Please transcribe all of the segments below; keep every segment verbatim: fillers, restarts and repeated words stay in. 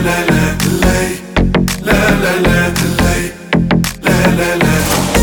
لا لا لی لا لا لا لی لا لا لا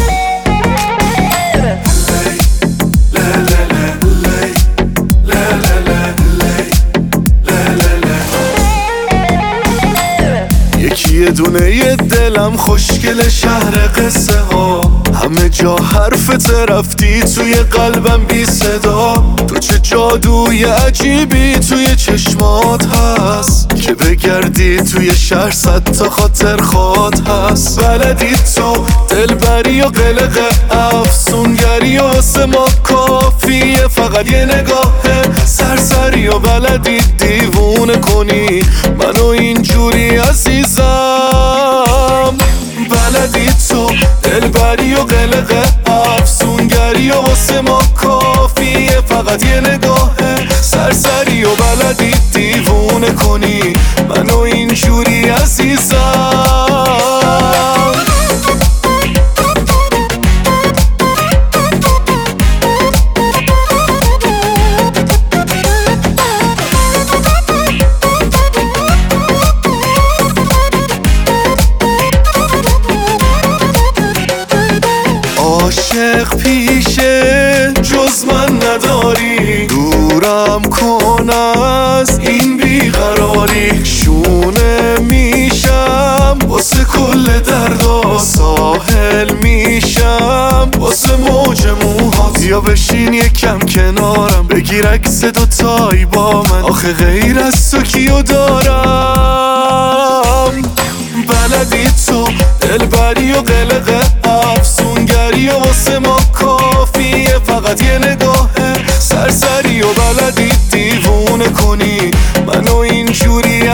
یه دونه یه دلم خوشگل شهر قصه ها، همه جا حرفت رفتی توی قلبم بی صدا. تو چه جادوی عجیبی توی چشمات هست که بگردی توی شهر صد تا خاطر خواد هست. بلدی تو دلبری و قلق افسونگری و واسه ما کافیه فقط یه نگاه سرسری و بلدی دیوونه کنی منو اینجوری عزیزم. بلدی تو دلبری و قلق افسونگری و واسه ما کافیه فقط یه نگاه سرسری و بلدی دیوونه کنی منو اینجوری عزیزم. عاشق پیشه جز من نداری، دورم کن از این بیقراری. شونه میشم واسه کل دردا، ساحل میشم واسه موج موهات. یا بشین یکم کنارم بگیر عکس دوتایی با من، آخه غیر از تو کیو دارم. بلدی تو دلبری و قلق افسونگری و واسه ما کافیه فقط یه نگاه سرسری و بلدی دیوونه کنی منو اینجوری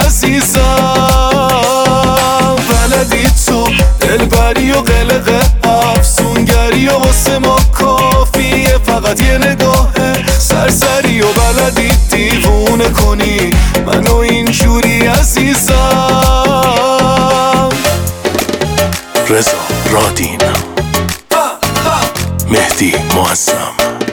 عزیزم. بلدی تو دلبری و قلق افسونگری و واسه ما کافیه فقط یه نگاه سرسری و بلدی دیوونه کنی منو اینجوری عزیزم. رضا رادین، مهدی معظم.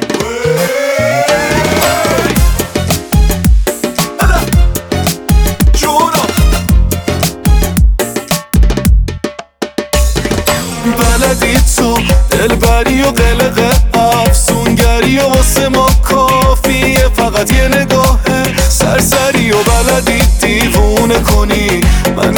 بلدی تو دلبری و قلق افسونگری و واسه ما کافیه فقط یه نگاه سرسری و بلدی دیوونه کنی من